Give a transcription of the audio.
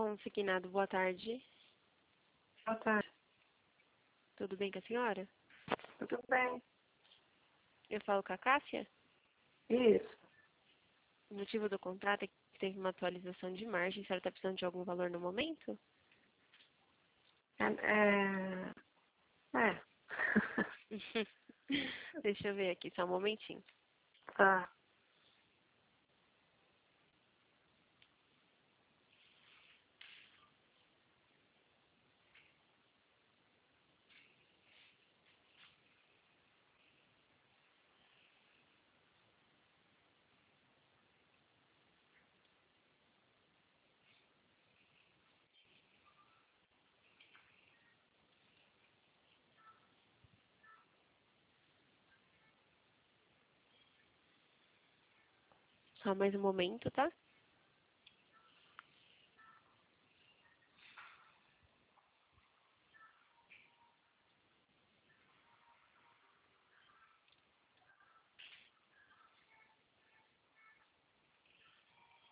Consignado, boa tarde. Boa tarde. Tudo bem com a senhora? Tudo bem? Eu falo com a Cássia. Isso. O motivo do contrato é que teve uma atualização de margem. A senhora está precisando de algum valor no momento? É. Deixa eu ver aqui, só um momentinho. Tá. Só mais um momento, tá?